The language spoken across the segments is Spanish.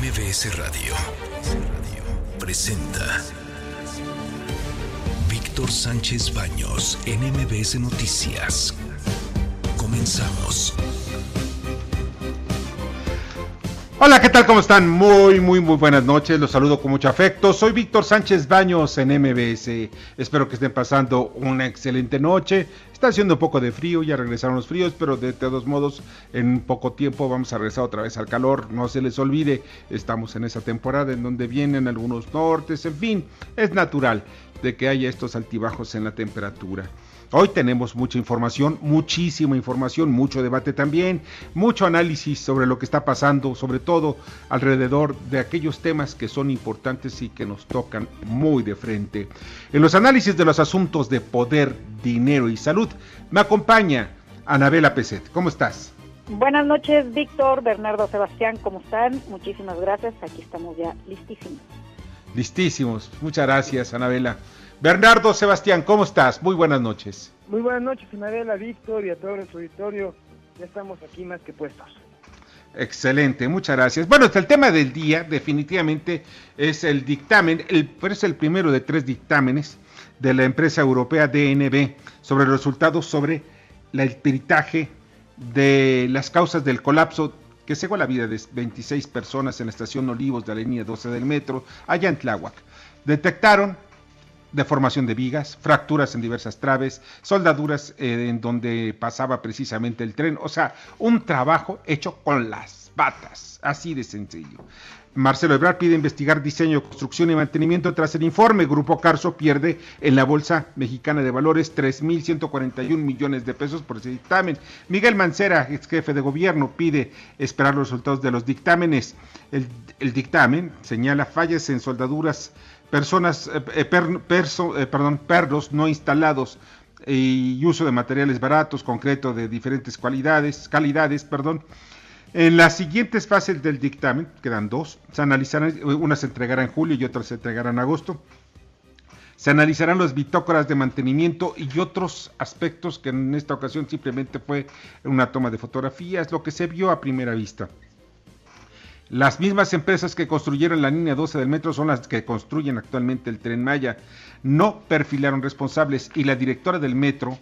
MBS Radio presenta Víctor Sánchez Baños en MBS Noticias. Comenzamos. Hola, ¿qué tal? ¿Cómo están? Muy buenas noches. Los saludo con mucho afecto. Soy Víctor Sánchez Baños en MBS. Espero que estén pasando una excelente noche. Está haciendo un poco de frío, ya regresaron los fríos, pero de todos modos, en poco tiempo vamos a regresar otra vez al calor. No se les olvide, estamos en esa temporada en donde vienen algunos nortes, en fin, es natural de que haya estos altibajos en la temperatura. Hoy tenemos mucha información, muchísima información, mucho debate también, mucho análisis sobre lo que está pasando, sobre todo alrededor de aquellos temas que son importantes y que nos tocan muy de frente. En los análisis de los asuntos de poder, dinero y salud, me acompaña Anabela Peset. ¿Cómo estás? Buenas noches, Víctor, Bernardo, Sebastián, ¿cómo están? Muchísimas gracias, aquí estamos ya listísimos. Listísimos, muchas gracias, Anabela. Bernardo, Sebastián, ¿cómo estás? Muy buenas noches. Muy buenas noches, Anabela, Víctor y a todo nuestro auditorio. Ya estamos aquí más que puestos. Excelente, muchas gracias. Bueno, el tema del día definitivamente es el dictamen, pero es el primero de 3 dictámenes de la empresa europea DNB sobre los resultados sobre el peritaje de las causas del colapso que cegó la vida de 26 personas en la estación Olivos de la línea 12 del metro, allá en Tláhuac. Detectaron deformación de vigas, fracturas en diversas traves, soldaduras en donde pasaba precisamente el tren, o sea, un trabajo hecho con las patas, así de sencillo. Marcelo Ebrard pide investigar diseño, construcción y mantenimiento tras el informe. Grupo Carso pierde en la Bolsa Mexicana de Valores 3,141 millones de pesos por ese dictamen. Miguel Mancera, ex jefe de gobierno, pide esperar los resultados de los dictámenes. El dictamen señala fallas en soldaduras, pernos no instalados y uso de materiales baratos, concreto de diferentes calidades. En las siguientes fases del dictamen, quedan 2, se analizarán, una se entregará en julio y otra se entregará en agosto. Se analizarán las bitácoras de mantenimiento y otros aspectos que en esta ocasión simplemente fue una toma de fotografías, lo que se vio a primera vista. Las mismas empresas que construyeron la línea 12 del metro son las que construyen actualmente el Tren Maya. No perfilaron responsables y la directora del metro,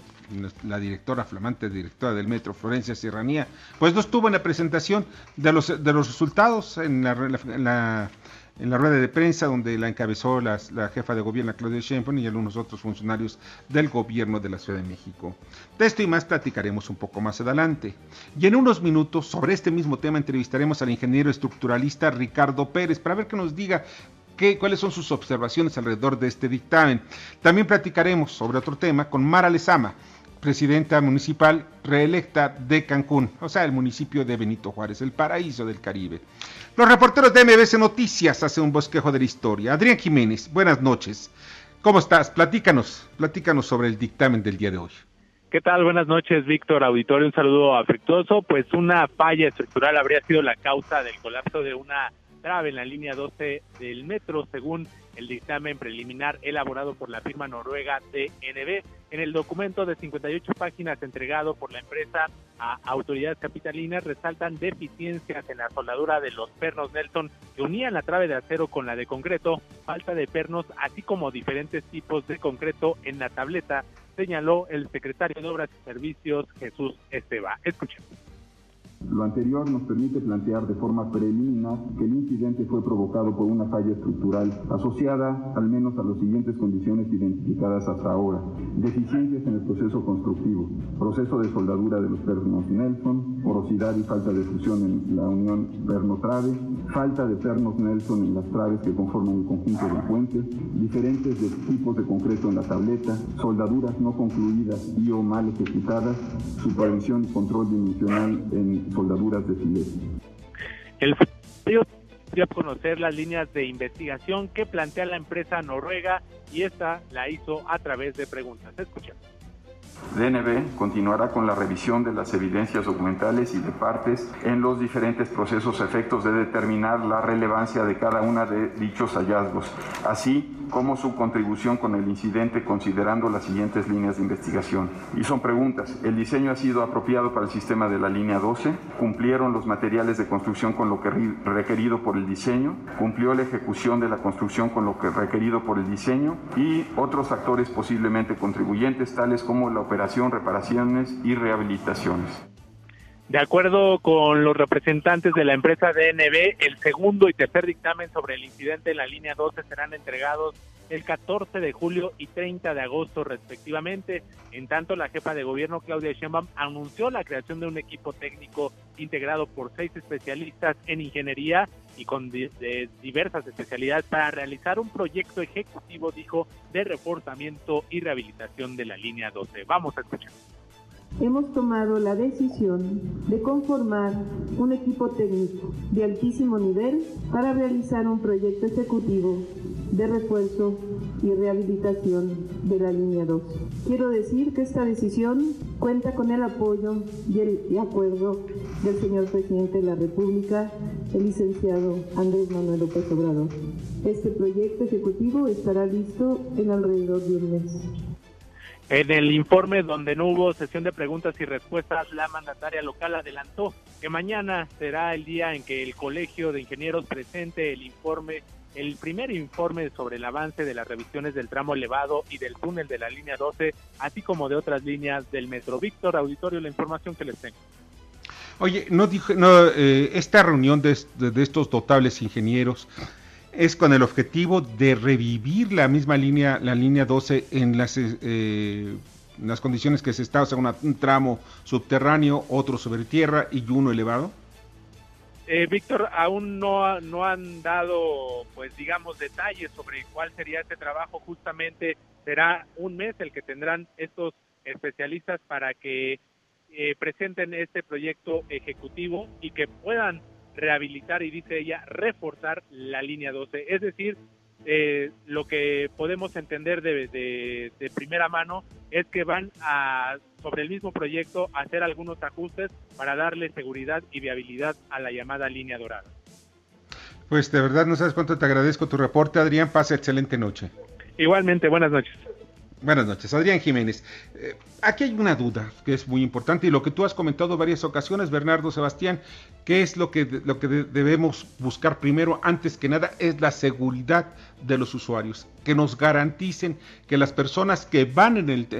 flamante directora del metro, Florencia Serranía, pues no estuvo en la presentación de los resultados en la rueda de prensa donde la encabezó la jefa de gobierno Claudia Sheinbaum y algunos otros funcionarios del gobierno de la Ciudad de México. De esto y más platicaremos un poco más adelante. Y en unos minutos sobre este mismo tema entrevistaremos al ingeniero estructuralista Ricardo Pérez para ver que nos diga cuáles son sus observaciones alrededor de este dictamen. También platicaremos sobre otro tema con Mara Lezama, presidenta municipal reelecta de Cancún, o sea, el municipio de Benito Juárez, el paraíso del Caribe. Los reporteros de MBS Noticias hacen un bosquejo de la historia. Adrián Jiménez, buenas noches. ¿Cómo estás? Platícanos sobre el dictamen del día de hoy. ¿Qué tal? Buenas noches, Víctor, auditorio, un saludo afectuoso. Pues una falla estructural habría sido la causa del colapso de una trave en la línea 12 del metro, según el dictamen preliminar elaborado por la firma noruega DNB. En el documento de 58 páginas entregado por la empresa a autoridades capitalinas resaltan deficiencias en la soldadura de los pernos Nelson que unían la trave de acero con la de concreto, falta de pernos, así como diferentes tipos de concreto en la tableta, señaló el secretario de Obras y Servicios, Jesús Esteva. Escuchemos. Lo anterior nos permite plantear de forma preliminar que el incidente fue provocado por una falla estructural asociada al menos a las siguientes condiciones identificadas hasta ahora: deficiencias en el proceso constructivo, proceso de soldadura de los pernos Nelson, porosidad y falta de fusión en la unión perno-trave, falta de pernos Nelson en las traves que conforman el conjunto de puentes, diferentes tipos de concreto en la tableta, soldaduras no concluidas y o mal ejecutadas, supervisión y control dimensional en soldaduras de filete. El funcionario dio a conocer las líneas de investigación que plantea la empresa noruega y esta la hizo a través de preguntas. Escuchemos. DNB continuará con la revisión de las evidencias documentales y de partes en los diferentes procesos a efectos de determinar la relevancia de cada una de dichos hallazgos, así como su contribución con el incidente, considerando las siguientes líneas de investigación. Y son preguntas: ¿el diseño ha sido apropiado para el sistema de la línea 12? ¿Cumplieron los materiales de construcción con lo que requerido por el diseño? ¿Cumplió la ejecución de la construcción con lo que requerido por el diseño? Y otros factores posiblemente contribuyentes, tales como la operación, reparaciones y rehabilitaciones. De acuerdo con los representantes de la empresa DNB, el segundo y tercer dictamen sobre el incidente en la línea 12 serán entregados el 14 de julio y 30 de agosto respectivamente. En tanto, la jefa de gobierno, Claudia Sheinbaum, anunció la creación de un equipo técnico integrado por 6 especialistas en ingeniería y con diversas especialidades para realizar un proyecto ejecutivo, dijo, de reforzamiento y rehabilitación de la línea 12. Vamos a escuchar. Hemos tomado la decisión de conformar un equipo técnico de altísimo nivel para realizar un proyecto ejecutivo de refuerzo y rehabilitación de la línea 2. Quiero decir que esta decisión cuenta con el apoyo y el acuerdo del señor presidente de la República, el licenciado Andrés Manuel López Obrador. Este proyecto ejecutivo estará listo en alrededor de un mes. En el informe, donde no hubo sesión de preguntas y respuestas, la mandataria local adelantó que mañana será el día en que el Colegio de Ingenieros presente el primer informe sobre el avance de las revisiones del tramo elevado y del túnel de la línea 12, así como de otras líneas del metro. Víctor, auditorio, la información que les tengo. Oye, esta reunión de estos notables ingenieros es con el objetivo de revivir la misma línea, la línea 12 en las condiciones que se está, o sea, un tramo subterráneo, otro sobre tierra y uno elevado. Víctor, aún no han dado, pues digamos, detalles sobre cuál sería este trabajo. Justamente será un mes el que tendrán estos especialistas para que presenten este proyecto ejecutivo y que puedan rehabilitar, y dice ella, reforzar la línea 12. Es decir, lo que podemos entender de primera mano es que van sobre el mismo proyecto, a hacer algunos ajustes para darle seguridad y viabilidad a la llamada línea dorada. Pues de verdad no sabes cuánto te agradezco tu reporte, Adrián. Pasa excelente noche. Igualmente, buenas noches. Buenas noches, Adrián Jiménez. Aquí hay una duda que es muy importante y lo que tú has comentado varias ocasiones, Bernardo Sebastián, que es lo que debemos buscar primero, antes que nada, es la seguridad de los usuarios, que nos garanticen que las personas que van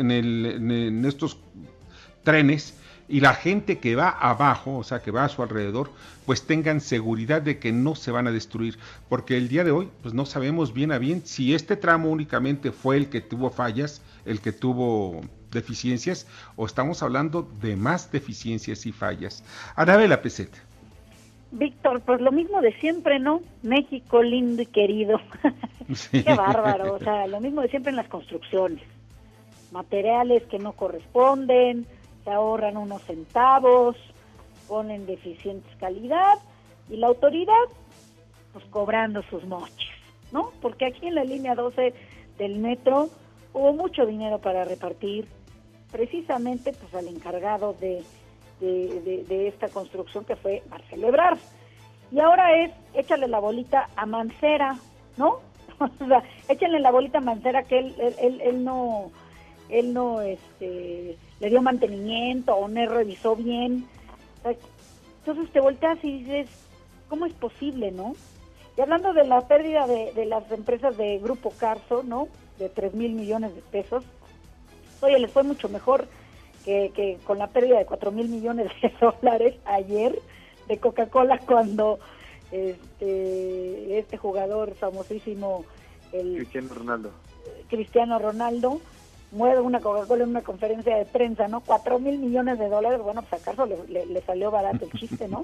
en estos trenes y la gente que va abajo, o sea, que va a su alrededor, pues tengan seguridad de que no se van a destruir, porque el día de hoy, pues no sabemos bien a bien si este tramo únicamente fue el que tuvo fallas, el que tuvo deficiencias, o estamos hablando de más deficiencias y fallas. Anabela Peset. Víctor, pues lo mismo de siempre, ¿no? México lindo y querido. Sí. Qué bárbaro, o sea, lo mismo de siempre en las construcciones. Materiales que no corresponden, se ahorran unos centavos, ponen deficientes calidad y la autoridad pues cobrando sus moches, ¿no? Porque aquí en la línea 12 del metro hubo mucho dinero para repartir precisamente pues al encargado de esta construcción, que fue Marcelo Ebrard. Y ahora es échale la bolita a Mancera, ¿no? O sea, échale la bolita a Mancera, que él no le dio mantenimiento o no revisó bien. Entonces te volteas y dices, ¿cómo es posible, no? Y hablando de la pérdida de las empresas de Grupo Carso, ¿no? De 3,000 millones de pesos. Oye, les fue mucho mejor que con la pérdida de 4,000 millones de dólares ayer de Coca-Cola, cuando este jugador famosísimo, Cristiano Ronaldo, mueve una Coca-Cola en una conferencia de prensa, ¿no? 4,000 millones de dólares, bueno, pues acaso le salió barato el chiste, ¿no?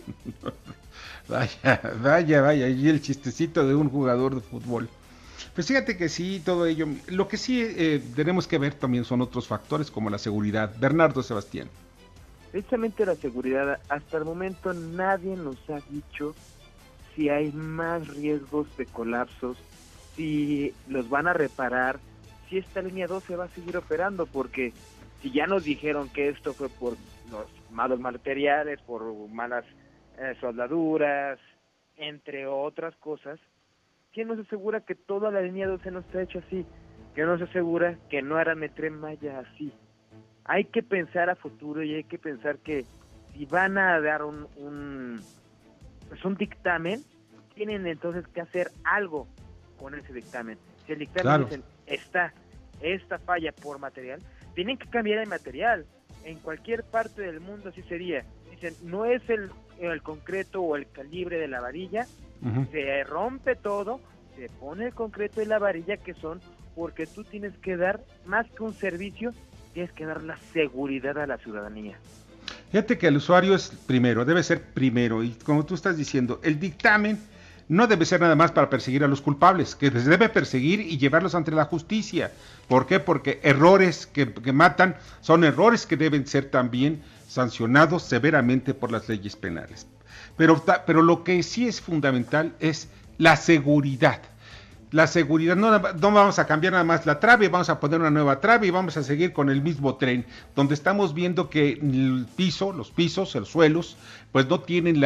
Vaya, y el chistecito de un jugador de fútbol. Pues fíjate que sí, todo ello. Lo que sí tenemos que ver también son otros factores como la seguridad. Bernardo Sebastián. Precisamente la seguridad, hasta el momento nadie nos ha dicho si hay más riesgos de colapsos, si los van a reparar, si esta línea 12 va a seguir operando, porque Si ya nos dijeron que esto fue por los malos materiales, por malas soldaduras, entre otras cosas, ¿quién nos asegura que toda la línea 12 no está hecha así? ¿Quién nos asegura que no harán el Tren Maya así? Hay que pensar a futuro y hay que pensar que si van a dar un dictamen, tienen entonces que hacer algo con ese dictamen. Si el dictamen dicen, esta falla por material, tienen que cambiar el material. En cualquier parte del mundo así sería. Dicen, no es el concreto o el calibre de la varilla, se rompe todo, se pone el concreto y la varilla, que son, porque tú tienes que dar, más que un servicio, tienes que dar la seguridad a la ciudadanía. Fíjate que el usuario es primero, debe ser primero, y como tú estás diciendo, el dictamen no debe ser nada más para perseguir a los culpables, que se debe perseguir y llevarlos ante la justicia. ¿Por qué? Porque errores que matan son errores que deben ser también sancionados severamente por las leyes penales. Pero lo que sí es fundamental es la seguridad. La seguridad, no vamos a cambiar nada más la trave, vamos a poner una nueva trave y vamos a seguir con el mismo tren, donde estamos viendo que el piso, los pisos, los suelos, pues no tienen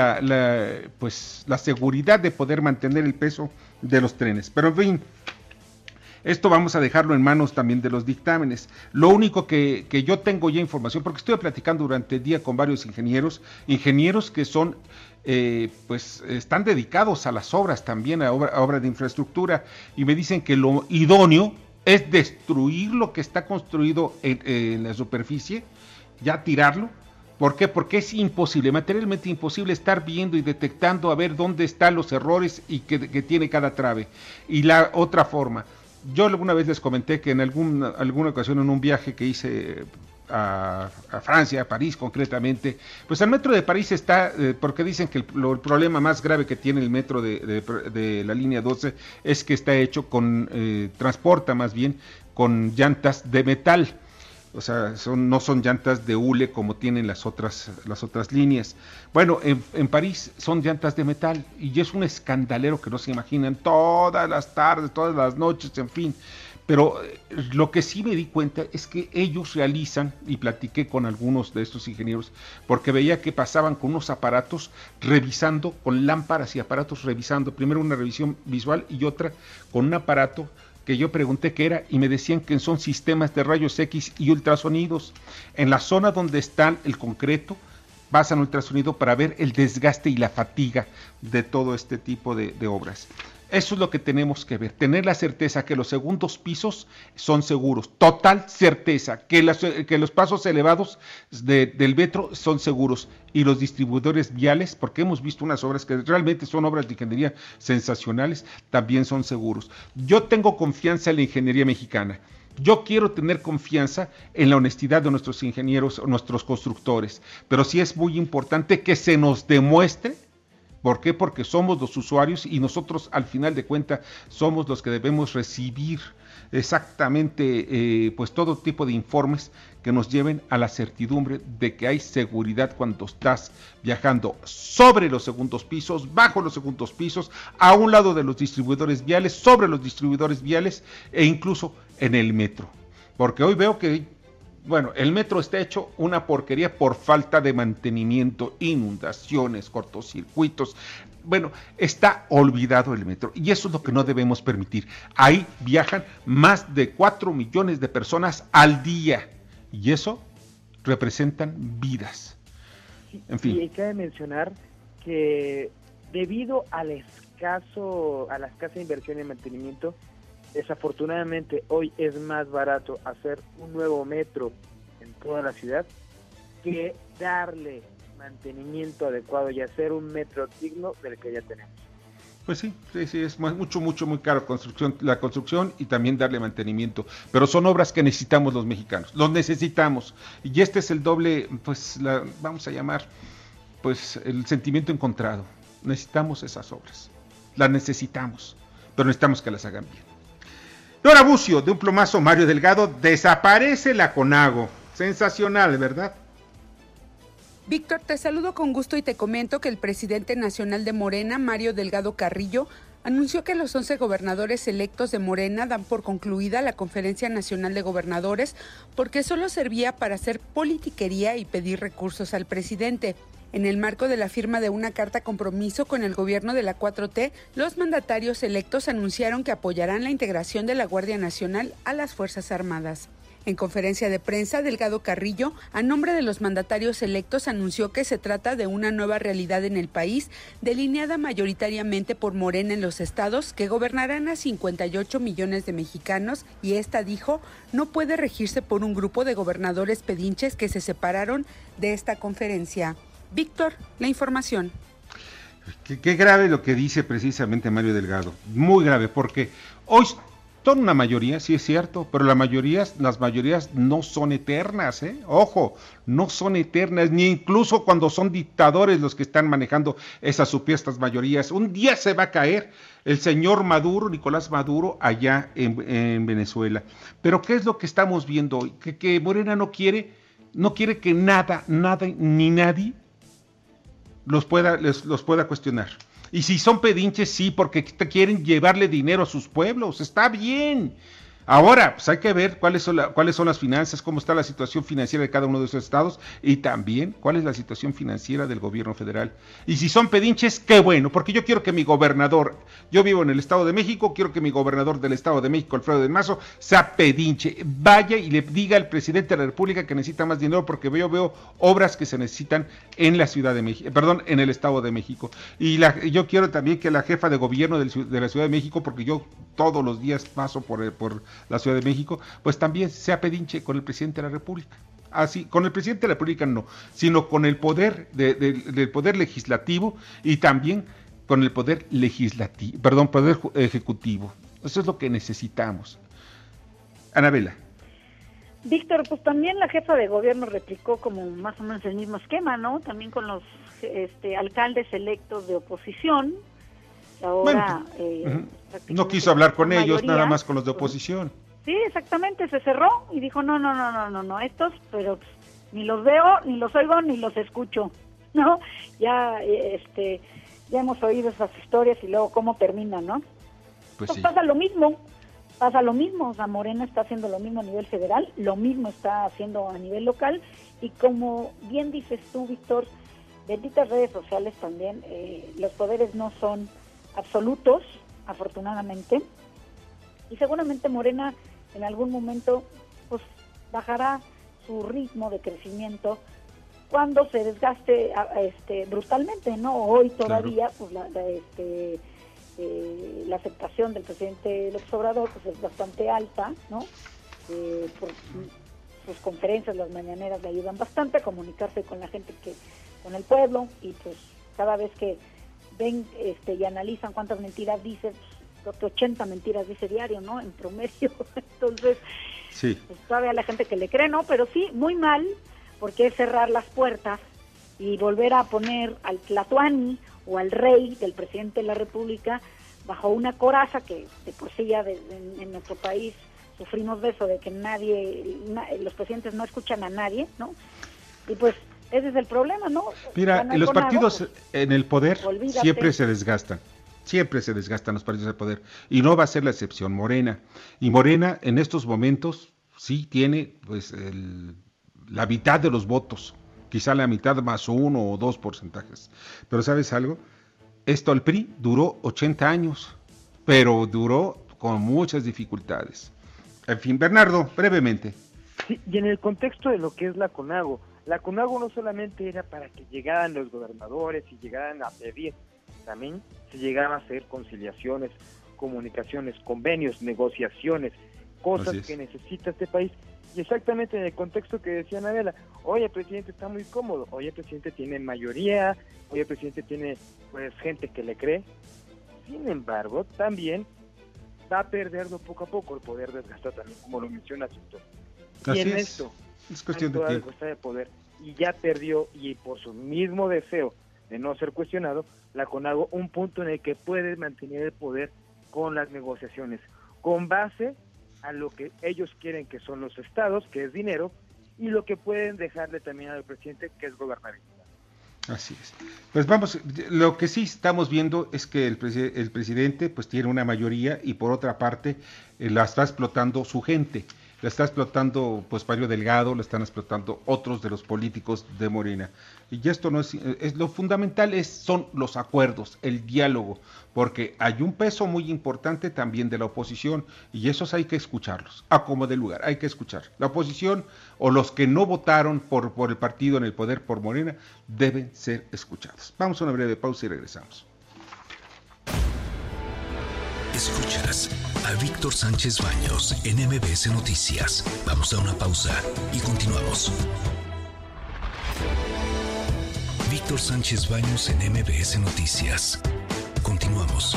la seguridad de poder mantener el peso de los trenes. Pero en fin, esto vamos a dejarlo en manos también de los dictámenes. Lo único que yo tengo ya información, porque estuve platicando durante el día con varios ingenieros que son, pues están dedicados a las obras también, a obras de infraestructura, y me dicen que lo idóneo es destruir lo que está construido en la superficie, ya tirarlo. ¿Por qué? Porque es imposible, materialmente imposible estar viendo y detectando a ver dónde están los errores y que tiene cada trave. Y la otra forma, yo alguna vez les comenté que en alguna ocasión en un viaje que hice a Francia, a París concretamente, pues el metro de París está, porque dicen que el problema más grave que tiene el metro de la línea 12 es que está hecho transporta más bien con llantas de metal. O sea, no son llantas de hule como tienen las otras líneas. Bueno, en París son llantas de metal y es un escandalero que no se imaginan, todas las tardes, todas las noches, en fin. Pero lo que sí me di cuenta es que ellos realizan, y platiqué con algunos de estos ingenieros, porque veía que pasaban con unos aparatos revisando, con lámparas y aparatos revisando, primero una revisión visual y otra con un aparato que yo pregunté qué era y me decían que son sistemas de rayos X y ultrasonidos. En la zona donde está el concreto pasan ultrasonido para ver el desgaste y la fatiga de todo este tipo de obras. Eso es lo que tenemos que ver, tener la certeza que los segundos pisos son seguros, total certeza, que los pasos elevados del metro son seguros y los distribuidores viales, porque hemos visto unas obras que realmente son obras de ingeniería sensacionales, también son seguros. Yo tengo confianza en la ingeniería mexicana. Yo quiero tener confianza en la honestidad de nuestros ingenieros, nuestros constructores, pero sí es muy importante que se nos demuestre. ¿Por qué? Porque somos los usuarios y nosotros al final de cuentas somos los que debemos recibir exactamente pues todo tipo de informes que nos lleven a la certidumbre de que hay seguridad cuando estás viajando sobre los segundos pisos, bajo los segundos pisos, a un lado de los distribuidores viales, sobre los distribuidores viales e incluso en el metro. Porque hoy veo que bueno, el metro está hecho una porquería por falta de mantenimiento, inundaciones, cortocircuitos. Bueno, está olvidado el metro y eso es lo que no debemos permitir. Ahí viajan más de 4 millones de personas al día y eso representan vidas. En fin. Y hay que mencionar que debido a la escasa inversión en mantenimiento, desafortunadamente hoy es más barato hacer un nuevo metro en toda la ciudad que darle mantenimiento adecuado y hacer un metro digno del que ya tenemos. Pues sí, es muy caro la construcción y también darle mantenimiento, pero son obras que necesitamos los mexicanos, los necesitamos, y este es el doble, pues vamos a llamar, pues el sentimiento encontrado. Necesitamos esas obras, las necesitamos, pero necesitamos que las hagan bien. Nora Bucio, de un plumazo, Mario Delgado, desaparece la CONAGO. Sensacional, ¿verdad? Víctor, te saludo con gusto y te comento que el presidente nacional de Morena, Mario Delgado Carrillo, anunció que los 11 gobernadores electos de Morena dan por concluida la Conferencia Nacional de Gobernadores porque solo servía para hacer politiquería y pedir recursos al presidente. En el marco de la firma de una carta compromiso con el gobierno de la 4T, los mandatarios electos anunciaron que apoyarán la integración de la Guardia Nacional a las Fuerzas Armadas. En conferencia de prensa, Delgado Carrillo, a nombre de los mandatarios electos, anunció que se trata de una nueva realidad en el país, delineada mayoritariamente por Morena en los estados, que gobernarán a 58 millones de mexicanos, y esta, dijo, no puede regirse por un grupo de gobernadores pedinches que se separaron de esta conferencia. Víctor, la información. Qué grave lo que dice precisamente Mario Delgado, muy grave, porque hoy son una mayoría, sí es cierto, pero las mayorías no son eternas, ojo, no son eternas, ni incluso cuando son dictadores los que están manejando esas supuestas mayorías. Un día se va a caer el señor Maduro, Nicolás Maduro, allá en Venezuela. Pero ¿qué es lo que estamos viendo hoy? Que Morena no quiere que nada, ni nadie los pueda cuestionar. Y si son pedinches, sí, porque quieren llevarle dinero a sus pueblos, está bien. Ahora, pues hay que ver cuáles son las finanzas, cómo está la situación financiera de cada uno de esos estados y también cuál es la situación financiera del gobierno federal. Y si son pedinches, qué bueno, porque yo quiero que mi gobernador, yo vivo en el Estado de México, quiero que mi gobernador del Estado de México, Alfredo del Mazo, sea pedinche. Vaya y le diga al presidente de la República que necesita más dinero porque yo veo obras que se necesitan en la Ciudad de México, en el Estado de México. Y yo quiero también que la jefa de gobierno de la Ciudad de México, porque yo todos los días paso por la Ciudad de México, pues también sea pedinche con el presidente de la República. Así, con el presidente de la República no, sino con el poder del poder legislativo y también con el poder poder ejecutivo. Eso es lo que necesitamos. Anabela. Víctor, pues también la jefa de gobierno replicó como más o menos el mismo esquema, ¿no? También con los alcaldes electos de oposición. Ahora no quiso hablar con ellos, nada más con los de oposición. Sí, exactamente, se cerró y dijo no, estos, pero pues, ni los veo, ni los oigo, ni los escucho, ¿no? Ya hemos oído esas historias y luego cómo terminan, ¿no? Pues sí. Pasa lo mismo, o sea, Morena está haciendo lo mismo a nivel federal, lo mismo está haciendo a nivel local, y como bien dices tú, Víctor, benditas redes sociales también, los poderes no son absolutos, afortunadamente, y seguramente Morena en algún momento pues bajará su ritmo de crecimiento cuando se desgaste brutalmente, ¿no? Hoy todavía pues la aceptación del presidente López Obrador pues es bastante alta, ¿no? Por sus conferencias, las mañaneras le ayudan bastante a comunicarse con la gente, con el pueblo, y pues cada vez que ven y analizan cuántas mentiras dice, creo que 80 mentiras dice diario, ¿no? En promedio. Entonces, sí, pues todavía la gente que le cree, ¿no? Pero sí, muy mal, porque es cerrar las puertas y volver a poner al tlatoani o al rey del presidente de la República bajo una coraza que de por sí ya en nuestro país sufrimos de eso, de que los presidentes no escuchan a nadie, ¿no? Y pues ese es el problema, ¿no? Mira, los partidos en el poder siempre se desgastan los partidos de poder, y no va a ser la excepción Morena. Y Morena en estos momentos sí tiene pues la mitad de los votos, quizá la mitad más 1 o 2 porcentajes. Pero ¿sabes algo? Esto al PRI duró 80 años, pero duró con muchas dificultades. En fin, Bernardo, brevemente. Sí, y en el contexto de lo que es la CONAGO no solamente era para que llegaran los gobernadores y llegaran a pedir, también se llegaban a hacer conciliaciones, comunicaciones, convenios, negociaciones, cosas que necesita este país. Y exactamente en el contexto que decía Anabela, oye, el presidente está muy cómodo, oye, el presidente tiene mayoría, oye, el presidente tiene pues gente que le cree. Sin embargo, también va a perderlo poco a poco, el poder desgastado también, como lo menciona Víctor. Y en esto, es cuestión de tiempo. De poder, y ya perdió, y por su mismo deseo de no ser cuestionado, la CONAGO, un punto en el que puede mantener el poder con las negociaciones, con base a lo que ellos quieren, que son los estados, que es dinero, y lo que pueden dejarle también al presidente, que es gobernabilidad. Así es. Pues vamos, lo que sí estamos viendo es que el presidente pues tiene una mayoría y por otra parte la está explotando su gente. La está explotando pues Mario Delgado, la están explotando otros de los políticos de Morena. Y esto no es lo fundamental son los acuerdos, el diálogo, porque hay un peso muy importante también de la oposición y esos hay que escucharlos, a como de lugar, hay que escuchar. La oposición o los que no votaron por el partido en el poder por Morena deben ser escuchados. Vamos a una breve pausa y regresamos. Escuchas a Víctor Sánchez Baños en MBS Noticias. Vamos a una pausa y continuamos. Víctor Sánchez Baños en MBS Noticias. Continuamos.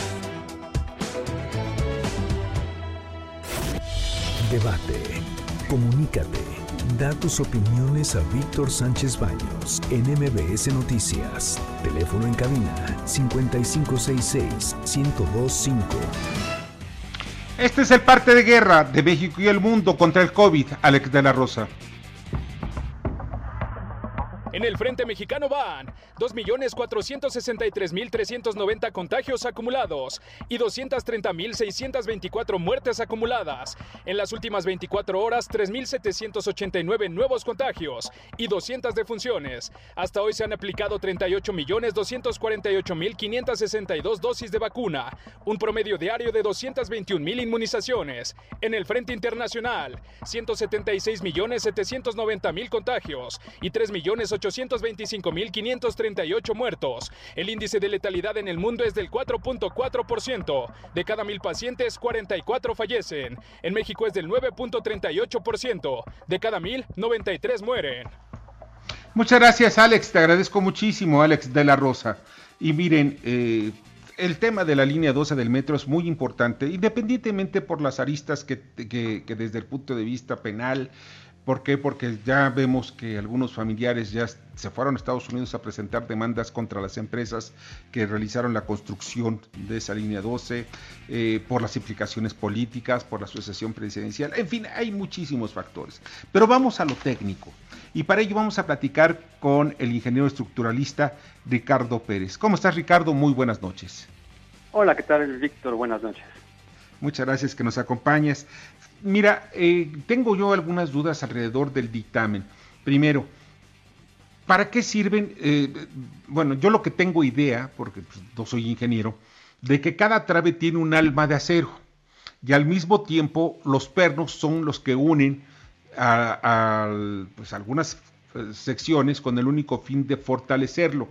Debate. Comunícate. Da tus opiniones a Víctor Sánchez Baños en MBS Noticias. Teléfono en cabina 5566-1025. Este es el parte de guerra de México y el mundo contra el COVID, Alex de la Rosa. En el frente mexicano van 2.463.390 contagios acumulados y 230.624 muertes acumuladas. En las últimas 24 horas, 3.789 nuevos contagios y 200 defunciones. Hasta hoy se han aplicado 38.248.562 dosis de vacuna, un promedio diario de 221.000 inmunizaciones. En el frente internacional, 176.790.000 contagios y 3.825.538 muertos. El índice de letalidad en el mundo es del 4.4%. De cada 1,000 pacientes, 44 fallecen. En México es del 9.38%. De cada 1,000, 93 mueren. Muchas gracias, Alex. Te agradezco muchísimo, Alex de la Rosa. Y miren, el tema de la línea 12 del metro es muy importante, independientemente por las aristas que desde el punto de vista penal. ¿Por qué? Porque ya vemos que algunos familiares ya se fueron a Estados Unidos a presentar demandas contra las empresas que realizaron la construcción de esa línea 12, por las implicaciones políticas, por la sucesión presidencial, en fin, hay muchísimos factores. Pero vamos a lo técnico, y para ello vamos a platicar con el ingeniero estructuralista Ricardo Pérez. ¿Cómo estás, Ricardo? Muy buenas noches. Hola, ¿qué tal, Víctor? Buenas noches. Muchas gracias que nos acompañes. Mira, tengo yo algunas dudas alrededor del dictamen. Primero, ¿para qué sirven? Bueno, yo lo que tengo idea, porque pues, no soy ingeniero, de que cada trave tiene un alma de acero y al mismo tiempo los pernos son los que unen pues, algunas secciones con el único fin de fortalecerlo.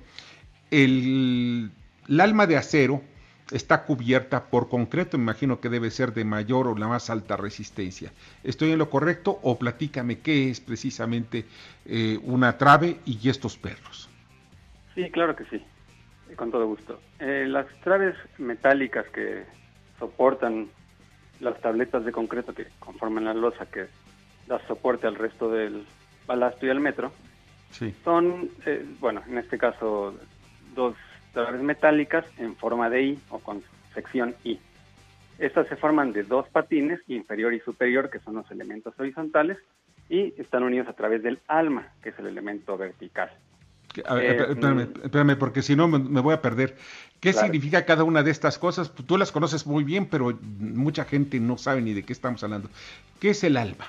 El alma de acero está cubierta por concreto, me imagino que debe ser de mayor o la más alta resistencia. ¿Estoy en lo correcto o platícame qué es precisamente una trave y estos pernos? Sí, claro que sí, con todo gusto. Las traves metálicas que soportan las tabletas de concreto que conforman la losa que da soporte al resto del balasto y al metro, sí. Son, bueno, en este caso, dos traves metálicas en forma de I o con sección I. Estas se forman de dos patines, inferior y superior, que son los elementos horizontales, y están unidos a través del alma, que es el elemento vertical. A ver, espérame, porque si no me voy a perder. ¿Qué significa cada una de estas cosas? Tú las conoces muy bien, pero mucha gente no sabe ni de qué estamos hablando. ¿Qué es el alma?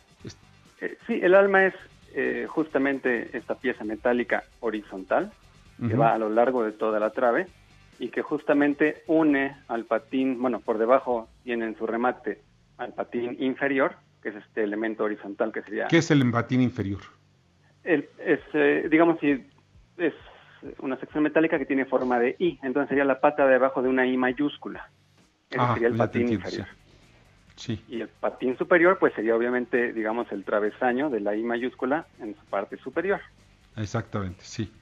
Sí, el alma es justamente esta pieza metálica horizontal, que va a lo largo de toda la trave y que justamente une al patín, bueno, por debajo tiene en su remate al patín inferior, que es este elemento horizontal que sería... ¿Qué es el patín inferior? Digamos, si es una sección metálica que tiene forma de I, entonces sería la pata de abajo de una I mayúscula. Ese sería el patín inferior. Sí. Y el patín superior, pues sería obviamente, digamos, el travesaño de la I mayúscula en su parte superior. Exactamente, sí.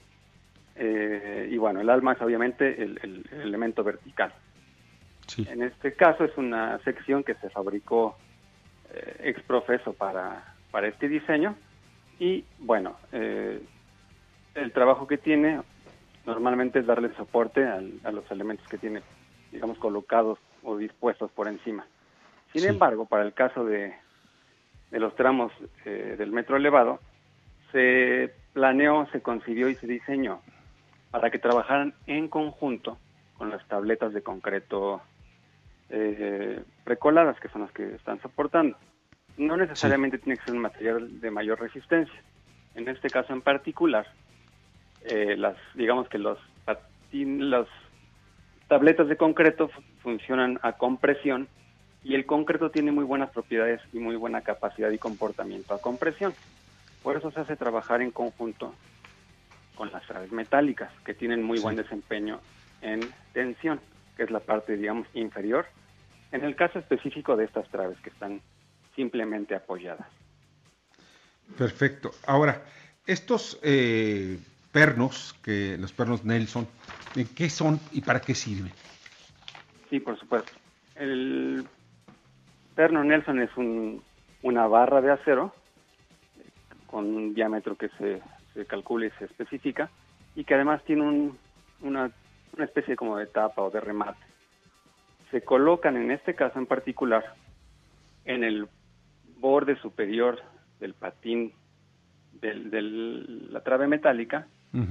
Y bueno, el alma es obviamente el elemento vertical. Sí. En este caso es una sección que se fabricó ex profeso para este diseño y bueno, el trabajo que tiene normalmente es darle soporte a los elementos que tiene, digamos, colocados o dispuestos por encima. Sin embargo, para el caso de los tramos del metro elevado, se planeó, se concibió y se diseñó para que trabajaran en conjunto con las tabletas de concreto precoladas, que son las que están soportando. No necesariamente tiene que ser un material de mayor resistencia. En este caso en particular, digamos que las tabletas de concreto funcionan a compresión, y el concreto tiene muy buenas propiedades y muy buena capacidad y comportamiento a compresión. Por eso se hace trabajar en conjunto con las traves metálicas, que tienen muy buen desempeño en tensión, que es la parte, digamos, inferior, en el caso específico de estas traves que están simplemente apoyadas. Perfecto. Ahora, estos pernos, los pernos Nelson, ¿qué son y para qué sirven? Sí, por supuesto. El perno Nelson es una barra de acero con un diámetro que se calcula y se especifica, y que además tiene una especie como de tapa o de remate. Se colocan, en este caso en particular, en el borde superior del patín de la trave metálica,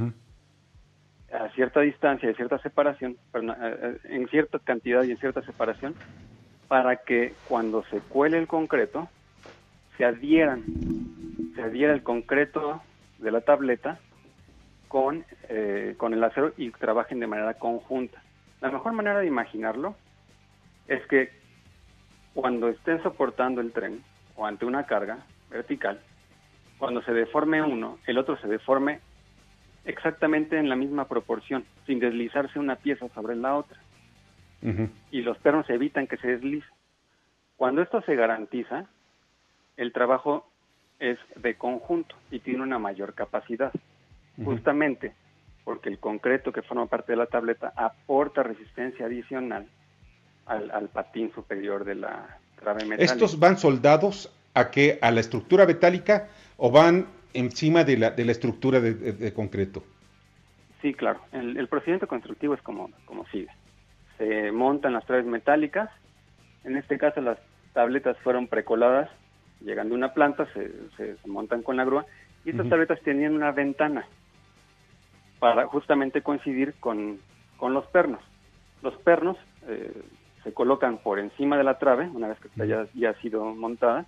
a cierta distancia y cierta separación, en cierta cantidad y en cierta separación, para que cuando se cuele el concreto, se adhiera el concreto de la tableta con el acero y trabajen de manera conjunta. La mejor manera de imaginarlo es que cuando estén soportando el tren o ante una carga vertical, cuando se deforme uno, el otro se deforme exactamente en la misma proporción, sin deslizarse una pieza sobre la otra. Y los pernos evitan que se deslice. Cuando esto se garantiza, el trabajo es de conjunto y tiene una mayor capacidad, justamente porque el concreto que forma parte de la tableta aporta resistencia adicional al patín superior de la trave metálica. ¿Estos van soldados a qué? ¿A la estructura metálica o van encima de la estructura de concreto? Sí, claro. El procedimiento constructivo es como sigue. Se montan las traves metálicas. En este caso las tabletas fueron precoladas, llegando a una planta, se montan con la grúa, y estas tabletas tenían una ventana para justamente coincidir con los pernos. Los pernos se colocan por encima de la trave, una vez que ya ha sido montada,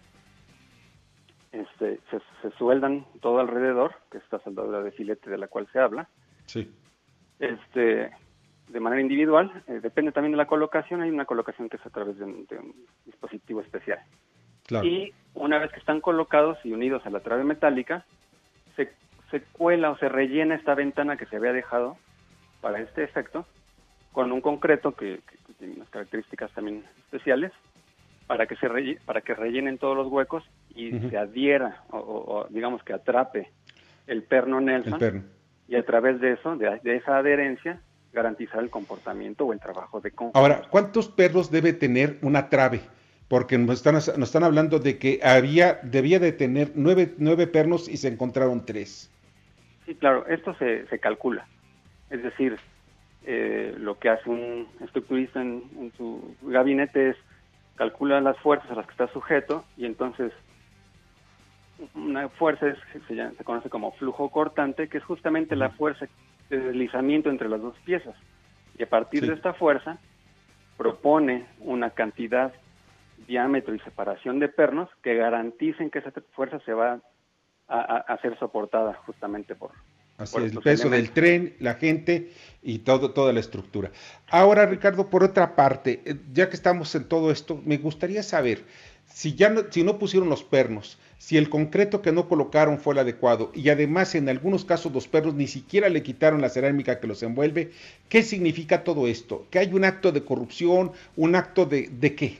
se sueldan todo alrededor, que es esta soldadura de filete de la cual se habla. Sí. De manera individual, depende también de la colocación, hay una colocación que es a través de un dispositivo especial. Claro. Y una vez que están colocados y unidos a la trave metálica, se cuela o se rellena esta ventana que se había dejado para este efecto con un concreto que tiene unas características también especiales para que rellenen todos los huecos y se adhiera o digamos que atrape el perno Nelson, y a través de eso, de esa adherencia, garantizar el comportamiento o el trabajo de conjunto. Ahora, ¿cuántos pernos debe tener una trave? Porque nos están hablando de que debía de tener 9 pernos y se encontraron 3. Sí, claro, esto se calcula. Es decir, lo que hace un estructurista en su gabinete es calcular las fuerzas a las que está sujeto, y entonces una fuerza se conoce como flujo cortante, que es justamente la fuerza de deslizamiento entre las dos piezas. Y a partir de esta fuerza propone una cantidad, diámetro y separación de pernos que garanticen que esa fuerza se va a ser soportada justamente por el peso del tren, la gente y toda la estructura. Ahora, Ricardo, por otra parte, ya que estamos en todo esto, me gustaría saber si no pusieron los pernos, si el concreto que no colocaron fue el adecuado, y además en algunos casos los pernos ni siquiera le quitaron la cerámica que los envuelve. ¿Qué significa todo esto? ¿Que hay un acto de corrupción? ¿Un acto de qué?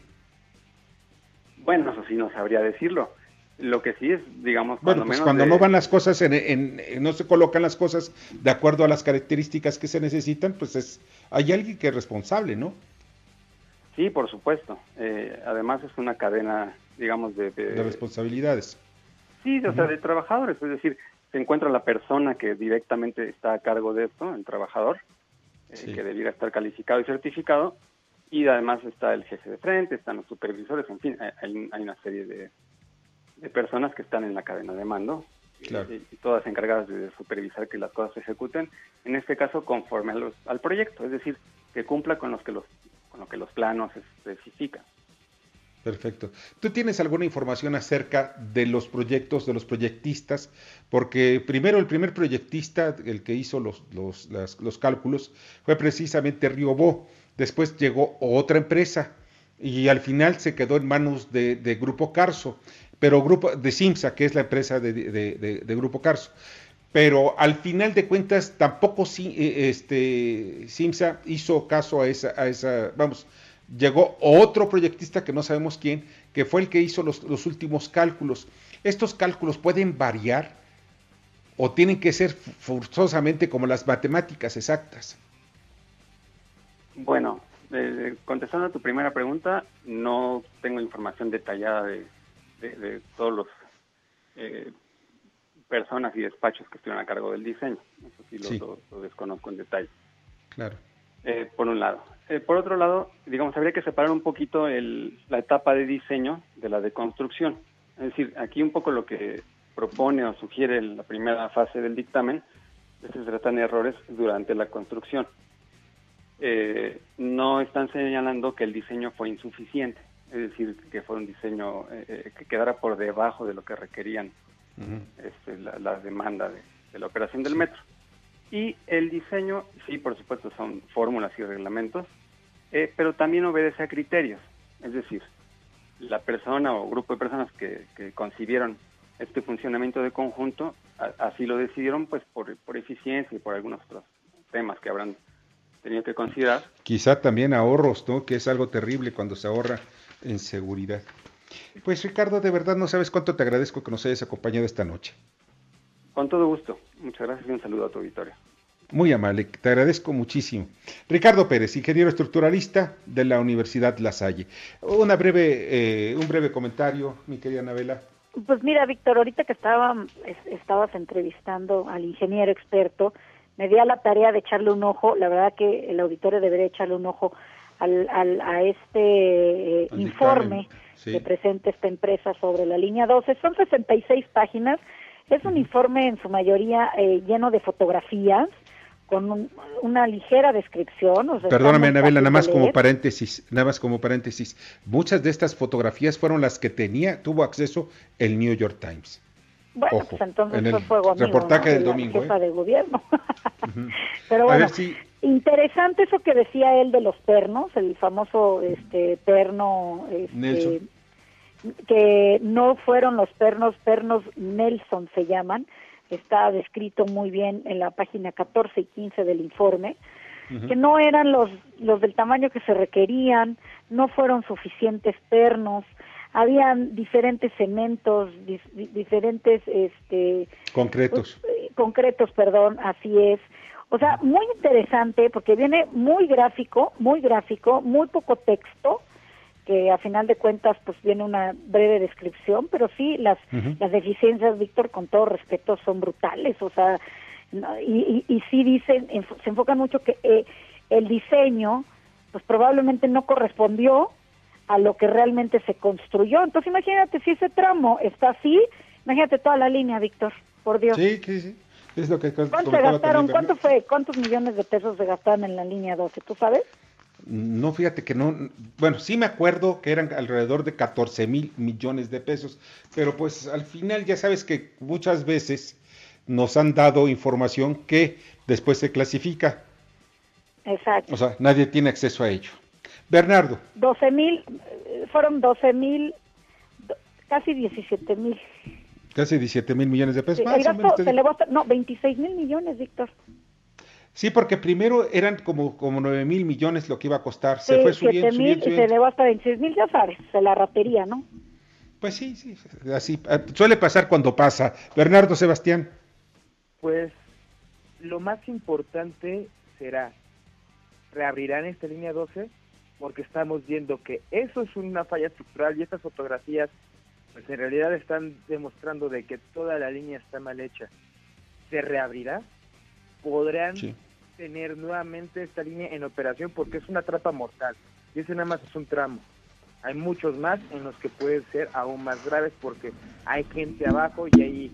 Bueno, eso sí no sabría decirlo. Lo que sí es, digamos, cuando no van las cosas, no se colocan las cosas de acuerdo a las características que se necesitan, pues hay alguien que es responsable, ¿no? Sí, por supuesto. Además es una cadena, digamos, de responsabilidades. Sí, o sea, de trabajadores. Es decir, se encuentra la persona que directamente está a cargo de esto, el trabajador, que debiera estar calificado y certificado, y además está el jefe de frente, están los supervisores, en fin, hay una serie de personas que están en la cadena de mando Claro. y todas encargadas de supervisar que las cosas se ejecuten, en este caso conforme al proyecto, es decir, que cumpla con lo que los planos especifican. Perfecto. ¿Tú tienes alguna información acerca de los proyectos, de los proyectistas? Porque primero el primer proyectista, el que hizo los cálculos, fue precisamente Riobó. Después llegó otra empresa y al final se quedó en manos de Grupo Carso, pero de Simsa, que es la empresa de Grupo Carso. Pero al final de cuentas tampoco Simsa hizo caso a esa, vamos, llegó otro proyectista que no sabemos quién, que fue el que hizo los últimos cálculos. ¿Estos cálculos pueden variar o tienen que ser forzosamente como las matemáticas exactas? Bueno, contestando a tu primera pregunta, no tengo información detallada de todos los personas y despachos que estuvieron a cargo del diseño. Eso sí. Lo desconozco en detalle. Claro. Por un lado. Por otro lado, digamos, habría que separar un poquito la etapa de diseño de la de construcción. Es decir, aquí un poco lo que propone o sugiere la primera fase del dictamen es que se tratan de errores durante la construcción. No están señalando que el diseño fue insuficiente, es decir, que fue un diseño que quedara por debajo de lo que requerían la demanda de la operación del metro. Y el diseño, sí, por supuesto, son fórmulas y reglamentos, pero también obedece a criterios. Es decir, la persona o grupo de personas que concibieron este funcionamiento de conjunto, así lo decidieron pues por eficiencia y por algunos otros temas que habrán tenido que considerar. Quizá también ahorros, ¿no? Que es algo terrible cuando se ahorra en seguridad. Pues Ricardo, de verdad no sabes cuánto te agradezco que nos hayas acompañado esta noche. Con todo gusto. Muchas gracias y un saludo a tu auditorio. Muy amable, te agradezco muchísimo. Ricardo Pérez, ingeniero estructuralista de la Universidad La Salle. Un breve comentario, mi querida Anabela. Pues mira, Víctor, ahorita que estabas entrevistando al ingeniero experto, me di a la tarea de echarle un ojo. La verdad que el auditorio debería echarle un ojo a este informe que presenta esta empresa sobre la línea 12. Son 66 páginas. Es un informe en su mayoría lleno de fotografías, con una ligera descripción. O sea, perdóname, Anabela, nada más como paréntesis, muchas de estas fotografías fueron las que tuvo acceso el New York Times. Bueno, ojo, pues entonces en el fue fuego amigo, reportaje del domingo. La jefa de gobierno. Pero bueno, interesante eso que decía él de los pernos, el famoso perno Nelson, que no fueron los pernos Nelson se llaman. Está descrito muy bien en la página 14 y 15 del informe, que no eran los del tamaño que se requerían, no fueron suficientes pernos, habían diferentes cementos, diferentes concretos, así es. O sea, muy interesante porque viene muy gráfico, muy poco texto, que a final de cuentas pues viene una breve descripción, pero sí las deficiencias, Víctor, con todo respeto, son brutales. O sea, y sí dicen, se enfocan mucho que el diseño pues probablemente no correspondió a lo que realmente se construyó. Entonces imagínate, si ese tramo está así, imagínate toda la línea, Víctor, por Dios. Sí. Es lo que ¿Cuánto se gastaron? ¿Cuántos millones de pesos se gastaron en la línea 12? ¿Tú sabes? No, fíjate que no. Bueno, sí me acuerdo que eran alrededor de 14,000 millones de pesos, pero pues al final ya sabes que muchas veces nos han dado información que después se clasifica. Exacto. O sea, nadie tiene acceso a ello. Bernardo. 12,000, fueron 12,000, casi 17,000. Casi 17,000 millones de pesos. Sí, el gasto se elevó hasta, 26,000 millones, Víctor. Sí, porque primero eran como 9,000 millones lo que iba a costar. Se fue subiendo. 7,000 y se elevó hasta 26,000, ya sabes, de la ratería, ¿no? Pues sí, así suele pasar cuando pasa. Bernardo Sebastián. Pues lo más importante será, ¿reabrirán esta línea 12? Porque estamos viendo que eso es una falla estructural y estas fotografías pues en realidad están demostrando de que toda la línea está mal hecha. ¿Se reabrirá? ¿Podrán tener nuevamente esta línea en operación? Porque es una trampa mortal y ese nada más es un tramo. Hay muchos más en los que pueden ser aún más graves porque hay gente abajo y hay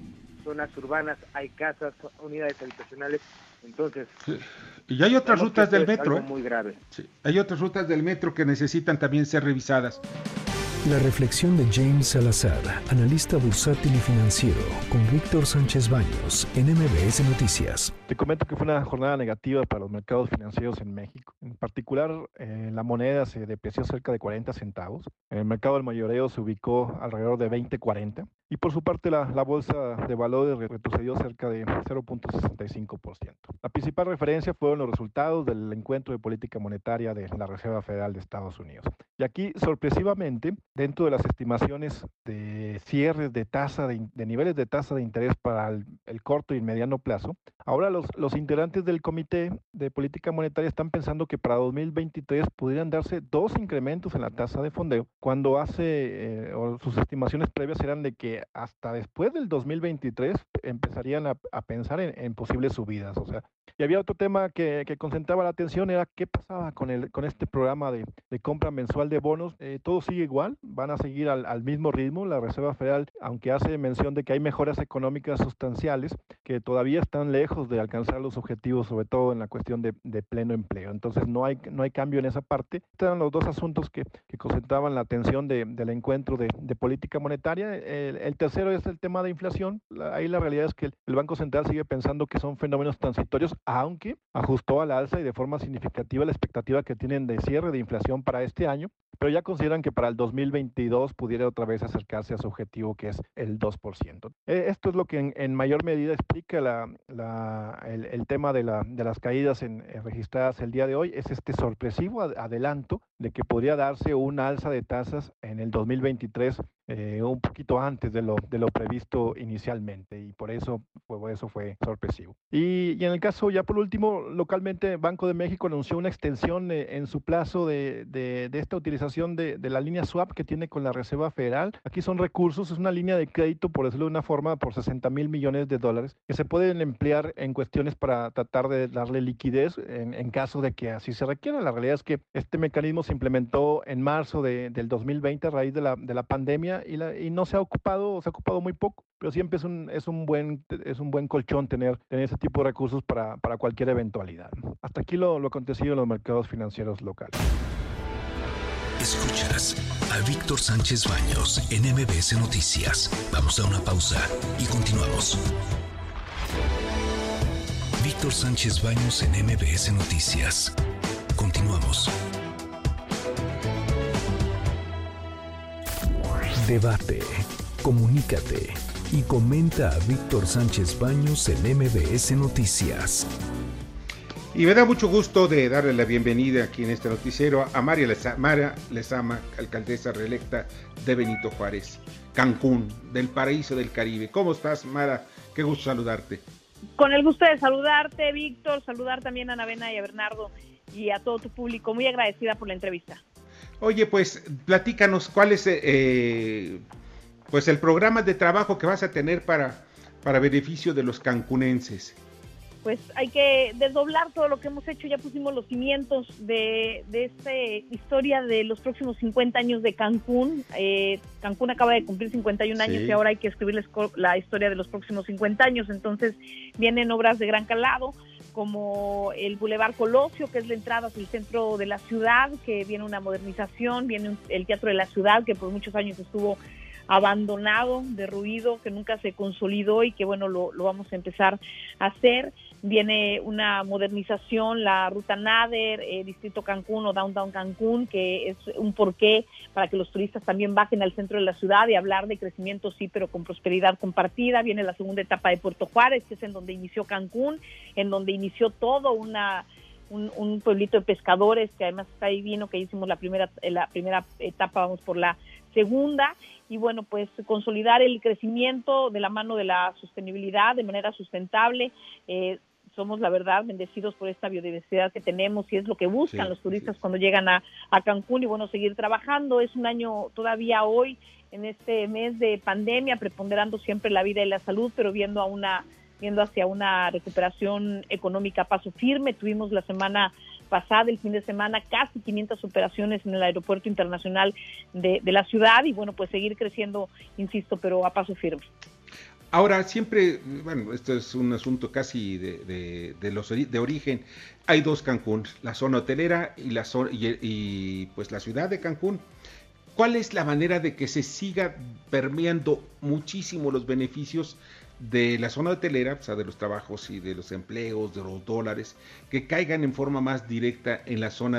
zonas urbanas hay casas, unidades habitacionales, entonces... Sí. Y hay otras rutas del metro. Algo muy grave. Sí. Hay otras rutas del metro que necesitan también ser revisadas. La reflexión de James Salazar, analista bursátil y financiero, con Víctor Sánchez Baños, en MBS Noticias. Te comento que fue una jornada negativa para los mercados financieros en México. En particular, la moneda se depreció cerca de 40 centavos. En el mercado del mayoreo se ubicó alrededor de 20.40. Y por su parte, la bolsa de valores retrocedió cerca de 0.65%. La principal referencia fueron los resultados del encuentro de política monetaria de la Reserva Federal de Estados Unidos. Y aquí, sorpresivamente, dentro de las estimaciones de cierres de tasa de niveles de tasa de interés para el corto y mediano plazo, ahora los integrantes del Comité de Política Monetaria están pensando que para 2023 pudieran darse 2 incrementos en la tasa de fondeo, cuando o sus estimaciones previas eran de que hasta después del 2023 empezarían a pensar en posibles subidas. O sea, y había otro tema que concentraba la atención, era qué pasaba con este programa de compra mensual de bonos. Todo sigue igual, van a seguir al mismo ritmo. La Reserva Federal, aunque hace mención de que hay mejoras económicas sustanciales, que todavía están lejos de alcanzar los objetivos, sobre todo en la cuestión de pleno empleo. Entonces no hay cambio en esa parte. Estos eran los dos asuntos que concentraban la atención del encuentro de política monetaria. El tercero es el tema de inflación. Ahí la realidad es que el Banco Central sigue pensando que son fenómenos transitorios, aunque ajustó a la alza y de forma significativa la expectativa que tienen de cierre de inflación para este año, pero ya consideran que para el 2022 pudiera otra vez acercarse a su objetivo, que es el 2%. Esto es lo que en mayor medida explica el tema de las caídas registradas el día de hoy. Es este sorpresivo adelanto de que podría darse una alza de tasas en el 2023 un poquito antes de lo previsto inicialmente, y por eso fue sorpresivo. Y en el caso, ya por último, localmente Banco de México anunció una extensión en su plazo de esta utilización de la línea swap que tiene con la Reserva Federal. Aquí son recursos, es una línea de crédito, por decirlo de una forma, por $60,000 millones que se pueden emplear en cuestiones para tratar de darle liquidez en caso de que así se requiera. La realidad es que este mecanismo se implementó en marzo del 2020 a raíz de la pandemia, y no se ha ocupado, se ha ocupado muy poco, pero siempre es un buen colchón tener ese tipo de recursos para cualquier eventualidad. Hasta aquí lo acontecido en los mercados financieros locales. Escuchas a Víctor Sánchez Baños en MBS Noticias. Vamos a una pausa y continuamos. Víctor Sánchez Baños en MBS Noticias. Continuamos. Debate, comunícate y comenta a Víctor Sánchez Baños en MBS Noticias. Y me da mucho gusto de darle la bienvenida aquí en este noticiero a Mara Lezama, alcaldesa reelecta de Benito Juárez, Cancún, del paraíso del Caribe. ¿Cómo estás, Mara? Qué gusto saludarte. Con el gusto de saludarte, Víctor, saludar también a Ana Bena y a Bernardo y a todo tu público. Muy agradecida por la entrevista. Oye, pues platícanos cuál es pues el programa de trabajo que vas a tener para beneficio de los cancunenses. Pues hay que desdoblar todo lo que hemos hecho. Ya pusimos los cimientos de esta historia de los próximos 50 años de Cancún. Cancún acaba de cumplir 51 años y ahora hay que escribirles la historia de los próximos 50 años. Entonces vienen obras de gran calado, como el Boulevard Colosio, que es la entrada hacia el centro de la ciudad, que viene una modernización, viene el Teatro de la Ciudad, que por muchos años estuvo abandonado, derruido, que nunca se consolidó y que bueno, lo vamos a empezar a hacer. Viene una modernización, la Ruta Nader, Distrito Cancún o Downtown Cancún, que es un porqué para que los turistas también bajen al centro de la ciudad y hablar de crecimiento, sí, pero con prosperidad compartida. Viene la segunda etapa de Puerto Juárez, que es en donde inició Cancún, en donde inició todo un pueblito de pescadores, que además está divino, que hicimos la primera etapa, vamos por la segunda. Y bueno, pues consolidar el crecimiento de la mano de la sostenibilidad de manera sustentable. Somos, la verdad, bendecidos por esta biodiversidad que tenemos y es lo que buscan los turistas cuando llegan a Cancún. Y bueno, seguir trabajando. Es un año todavía hoy, en este mes de pandemia, preponderando siempre la vida y la salud, pero viendo hacia una recuperación económica a paso firme. Tuvimos la semana pasada, el fin de semana, casi 500 operaciones en el aeropuerto internacional de la ciudad y bueno, pues seguir creciendo, insisto, pero a paso firme. Ahora, siempre, bueno, esto es un asunto casi de origen. Hay dos Cancún, la zona hotelera y pues la ciudad de Cancún. ¿Cuál es la manera de que se siga permeando muchísimo los beneficios de la zona hotelera, o sea, de los trabajos y de los empleos, de los dólares, que caigan en forma más directa en la zona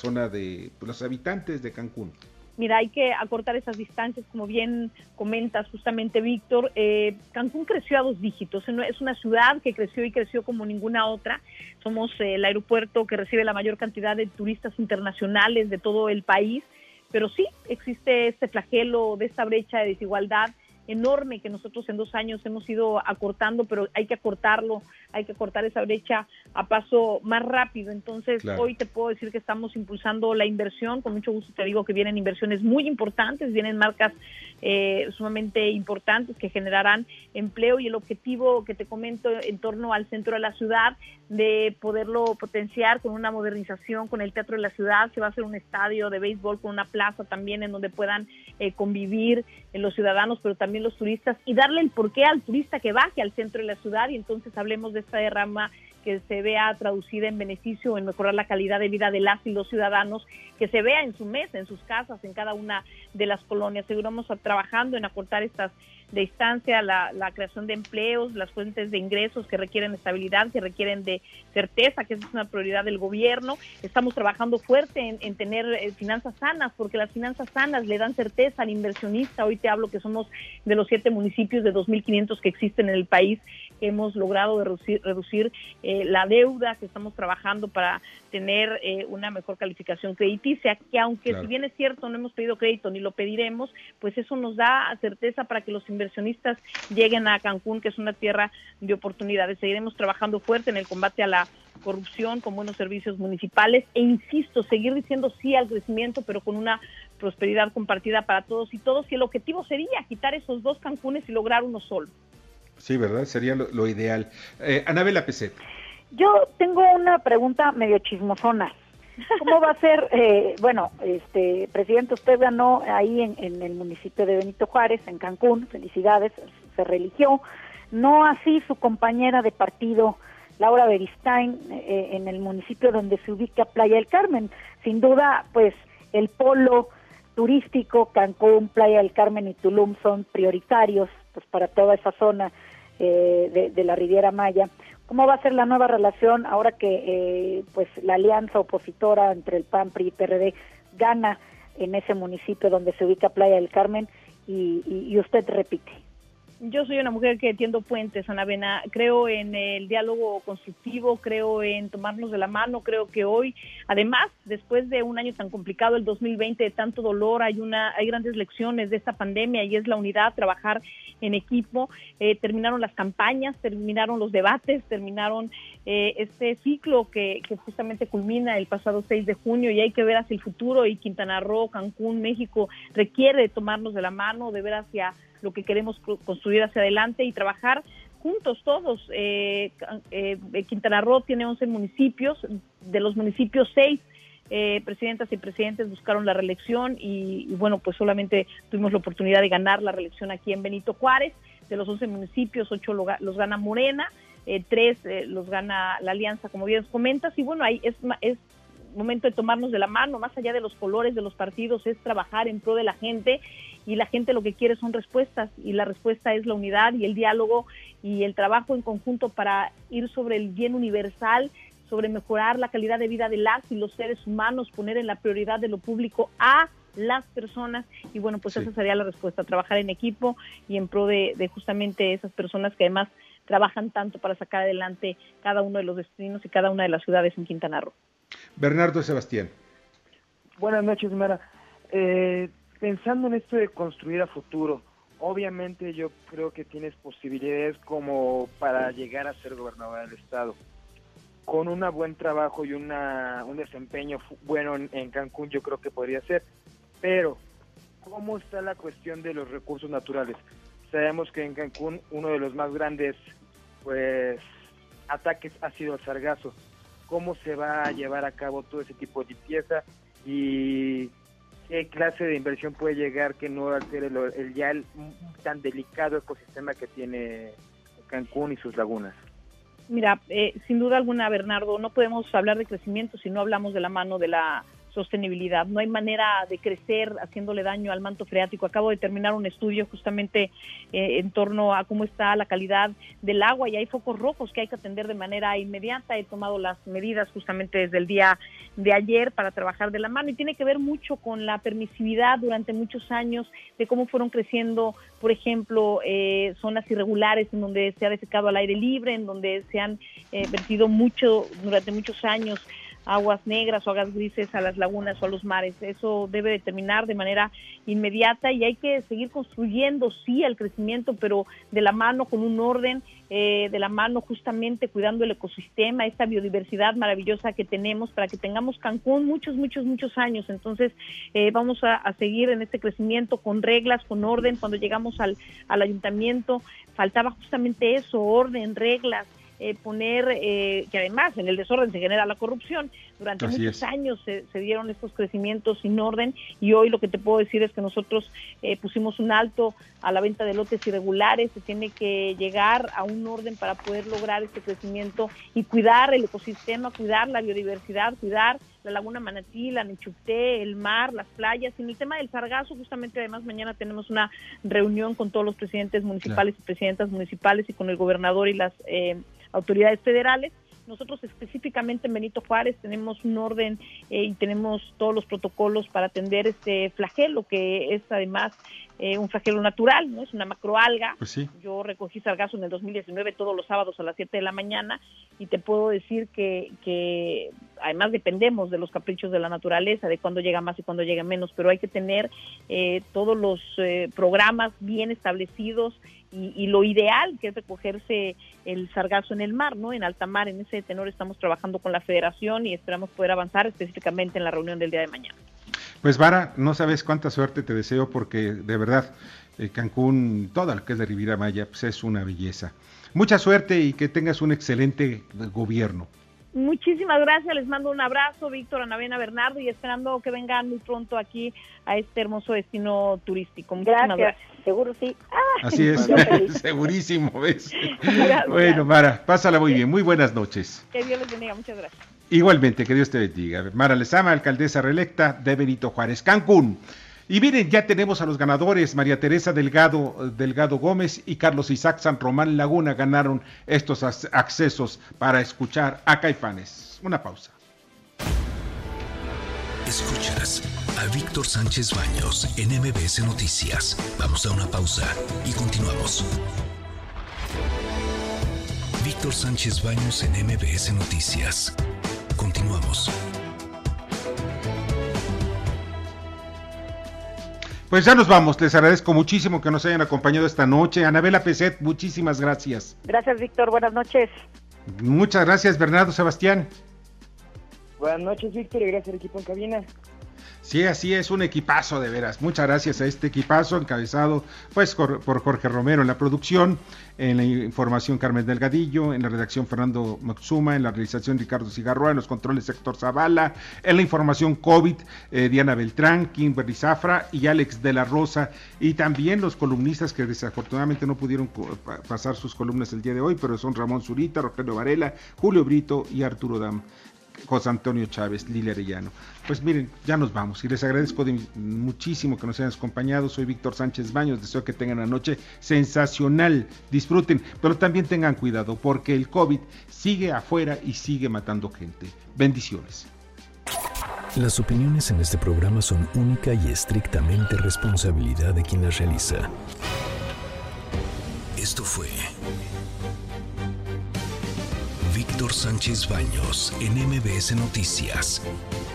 de pues, los habitantes de Cancún? Mira, hay que acortar esas distancias, como bien comentas justamente, Víctor. Cancún creció a 2 dígitos, es una ciudad que creció y creció como ninguna otra. Somos el aeropuerto que recibe la mayor cantidad de turistas internacionales de todo el país, pero sí existe este flagelo de esta brecha de desigualdad enorme que nosotros en 2 años hemos ido acortando, pero hay que acortarlo, hay que cortar esa brecha a paso más rápido. Entonces, claro, hoy te puedo decir que estamos impulsando la inversión. Con mucho gusto te digo que vienen inversiones muy importantes, vienen marcas sumamente importantes que generarán empleo, y el objetivo que te comento en torno al centro de la ciudad, de poderlo potenciar con una modernización, con el Teatro de la Ciudad. Se va a hacer un estadio de béisbol con una plaza también en donde puedan convivir los ciudadanos, pero también los turistas, y darle el porqué al turista que baje al centro de la ciudad, y entonces hablemos de esta derrama que se vea traducida en beneficio, en mejorar la calidad de vida de las y los ciudadanos, que se vea en su mesa, en sus casas, en cada una de las colonias. Seguiremos trabajando en acortar estas distancias, la creación de empleos, las fuentes de ingresos que requieren estabilidad, que requieren de certeza, que esa es una prioridad del gobierno. Estamos trabajando fuerte en tener finanzas sanas, porque las finanzas sanas le dan certeza al inversionista. Hoy te hablo que somos de los 7 municipios de 2.500 que existen en el país, que hemos logrado reducir la deuda, que estamos trabajando para tener una mejor calificación crediticia, que aunque claro, si bien es cierto no hemos pedido crédito ni lo pediremos, pues eso nos da certeza para que los inversionistas lleguen a Cancún, que es una tierra de oportunidades. Seguiremos trabajando fuerte en el combate a la corrupción, con buenos servicios municipales, e insisto, seguir diciendo sí al crecimiento, pero con una prosperidad compartida para todos y todos, y el objetivo sería quitar esos 2 Cancunes y lograr uno solo. Sí, ¿verdad? Sería lo ideal. Anabela Peset. Yo tengo una pregunta medio chismosona. ¿Cómo va a ser? Presidente, usted ganó ahí en el municipio de Benito Juárez, en Cancún, felicidades, se reeligió. No así su compañera de partido, Laura Beristain, en el municipio donde se ubica Playa del Carmen. Sin duda, pues, el polo turístico, Cancún, Playa del Carmen y Tulum son prioritarios pues para toda esa zona de la Riviera Maya. ¿Cómo va a ser la nueva relación ahora que pues la alianza opositora entre el PAN, PRI y PRD gana en ese municipio donde se ubica Playa del Carmen y usted repite? Yo soy una mujer que tiendo puentes, Ana Bena. Creo en el diálogo constructivo, creo en tomarnos de la mano. Creo que hoy, además, después de un año tan complicado, el 2020, de tanto dolor, hay grandes lecciones de esta pandemia, y es la unidad, trabajar en equipo. Terminaron las campañas, terminaron los debates, terminaron este ciclo que justamente culmina el pasado 6 de junio, y hay que ver hacia el futuro, y Quintana Roo, Cancún, México requiere tomarnos de la mano, de ver hacia lo que queremos construir hacia adelante y trabajar juntos todos. Quintana Roo tiene 11 municipios, de los municipios 6 presidentas y presidentes buscaron la reelección, y bueno, pues solamente tuvimos la oportunidad de ganar la reelección aquí en Benito Juárez. De los 11 municipios, 8 los gana Morena, 3 los gana la Alianza, como bien comentas, y bueno, ahí es momento de tomarnos de la mano, más allá de los colores de los partidos, es trabajar en pro de la gente, y la gente lo que quiere son respuestas, y la respuesta es la unidad y el diálogo y el trabajo en conjunto para ir sobre el bien universal, sobre mejorar la calidad de vida de las y los seres humanos, poner en la prioridad de lo público a las personas, y bueno, pues esa sería la respuesta, trabajar en equipo y en pro de justamente esas personas que además trabajan tanto para sacar adelante cada uno de los destinos y cada una de las ciudades en Quintana Roo. Bernardo Sebastián. Buenas noches, Mara. Pensando en esto de construir a futuro, obviamente yo creo que tienes posibilidades como para llegar a ser gobernador del estado. Con un buen trabajo y un desempeño bueno en Cancún, yo creo que podría ser. Pero, ¿cómo está la cuestión de los recursos naturales? Sabemos que en Cancún uno de los más grandes ataques ha sido el sargazo. ¿Cómo se va a llevar a cabo todo ese tipo de limpieza? Y qué clase de inversión puede llegar que no altere el tan delicado ecosistema que tiene Cancún y sus lagunas. Mira, sin duda alguna, Bernardo, no podemos hablar de crecimiento si no hablamos de la mano de la sostenibilidad. No hay manera de crecer haciéndole daño al manto freático. Acabo de terminar un estudio justamente en torno a cómo está la calidad del agua y hay focos rojos que hay que atender de manera inmediata. He tomado las medidas justamente desde el día de ayer para trabajar de la mano y tiene que ver mucho con la permisividad durante muchos años de cómo fueron creciendo, por ejemplo, zonas irregulares en donde se ha defecado al aire libre, en donde se han vertido mucho durante muchos años aguas negras o aguas grises a las lagunas o a los mares. Eso debe de terminar de manera inmediata y hay que seguir construyendo, sí, el crecimiento, pero de la mano con un orden, de la mano justamente cuidando el ecosistema, esta biodiversidad maravillosa que tenemos para que tengamos Cancún muchos años. Entonces vamos a seguir en este crecimiento con reglas, con orden. Cuando llegamos al ayuntamiento faltaba justamente eso, orden, reglas, poner, que además en el desorden se genera la corrupción. Durante muchos años se dieron estos crecimientos sin orden y hoy lo que te puedo decir es que nosotros pusimos un alto a la venta de lotes irregulares. Se tiene que llegar a un orden para poder lograr este crecimiento y cuidar el ecosistema, cuidar la biodiversidad, cuidar la Laguna Manatí, la Nichupté, el mar, las playas. Y en el tema del sargazo, justamente además mañana tenemos una reunión con todos los presidentes municipales y presidentas municipales y con el gobernador y las autoridades federales. Nosotros específicamente en Benito Juárez tenemos un orden y tenemos todos los protocolos para atender este flagelo, que es además un flagelo natural, ¿no? Es una macroalga. Pues sí. Yo recogí sargazo en el 2019 todos los sábados a las 7 de la mañana y te puedo decir que además dependemos de los caprichos de la naturaleza, de cuándo llega más y cuándo llega menos, pero hay que tener todos los programas bien establecidos y lo ideal que es recogerse el sargazo en el mar, ¿no? En alta mar. En ese tenor estamos trabajando con la Federación y esperamos poder avanzar específicamente en la reunión del día de mañana. Pues Vara, no sabes cuánta suerte te deseo porque de verdad Cancún, todo lo que es de Riviera Maya, pues es una belleza. Mucha suerte y que tengas un excelente gobierno. Muchísimas gracias, les mando un abrazo, Víctor, Anabena, Bernardo, y esperando que vengan muy pronto aquí a este hermoso destino turístico. Muchísimas gracias. Seguro sí. Así es, segurísimo, ¿ves? Bueno, Mara, pásala muy bien, muy buenas noches. Que Dios les bendiga, muchas gracias. Igualmente, que Dios te bendiga. Mara Lezama, alcaldesa reelecta de Benito Juárez, Cancún. Y miren, ya tenemos a los ganadores. María Teresa Delgado Gómez y Carlos Isaac San Román Laguna ganaron estos accesos para escuchar a Caifanes. Una pausa. Escuchas a Víctor Sánchez Baños en MBS Noticias. Vamos a una pausa y continuamos. Víctor Sánchez Baños en MBS Noticias. Continuamos. Pues ya nos vamos, les agradezco muchísimo que nos hayan acompañado esta noche. Anabela Peset, muchísimas gracias. Gracias, Víctor, buenas noches. Muchas gracias, Bernardo Sebastián. Buenas noches, Víctor, y gracias al equipo en cabina. Sí, así es, un equipazo de veras. Muchas gracias a este equipazo encabezado pues por Jorge Romero en la producción, en la información Carmen Delgadillo, en la redacción Fernando Moxuma, en la realización Ricardo Cigarroa, en los controles Héctor Zavala, en la información COVID Diana Beltrán, Kimberly Zafra y Alex de la Rosa, y también los columnistas que desafortunadamente no pudieron pasar sus columnas el día de hoy, pero son Ramón Zurita, Rogelio Varela, Julio Brito y Arturo Dam. José Antonio Chávez, Lilia Arellano. Pues miren, ya nos vamos y les agradezco muchísimo que nos hayan acompañado. Soy Víctor Sánchez Baños, deseo que tengan una noche sensacional, disfruten, pero también tengan cuidado porque el COVID sigue afuera y sigue matando gente. Bendiciones. Las opiniones en este programa son única y estrictamente responsabilidad de quien las realiza. Esto fue Víctor Sánchez Baños en MBS Noticias.